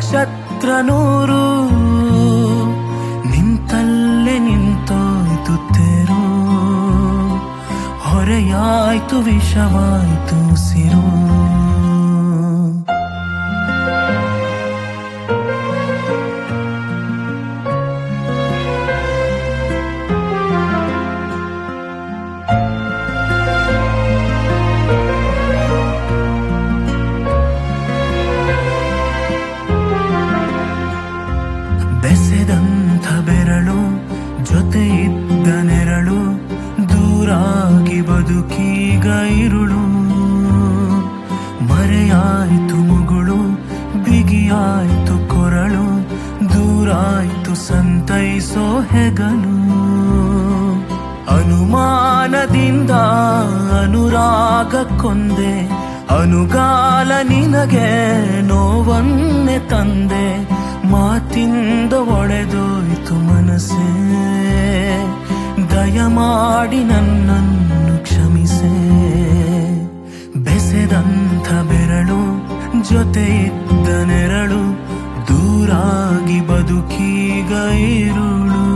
ನಕ್ಷತ್ರ ನೂರು ನಿಂತಲ್ಲೇ ನಿಂತೋಯ್ತು ತೇರು, ಹೊರೆಯಾಯ್ತು ವಿಷವಾಯ್ತು ಉಸಿರು. ಬೆಸೆದಂಥ ಬೆರಳು ಜೊತೆ ಇದ್ದ ನೆರಳು, ದೂರಾಗಿ ಬದುಕೀಗ ಇರುಳು. ಮರೆಯಾಯ್ತು ಮುಗುಳು, ಬಿಗಿಯಾಯ್ತು ಕೊರಳು, ದೂರಾಯ್ತು ಸಂತೈಸೋ ಹೆಗಲು. ಅನುಮಾನದಿಂದ ಅನುರಾಗಕ್ಕೊಂದೆ, ಅನುಗಾಲ ನಿನಗೆ ನೋವನ್ನೆ ತಂದೆ. ಮಾತಿಂದ ಒಡೆದೋಯ್ತು ಮನಸ್ಸೇ, ದಯಮಾಡಿ ನನ್ನನ್ನು ಕ್ಷಮಿಸೆ. ಬೆಸೆದಂಥ ಬೆರಳು ಜೊತೆ ಇದ್ದ ನೆರಳು, ದೂರಾಗಿ ಬದುಕೀಗ ಇರುಳು.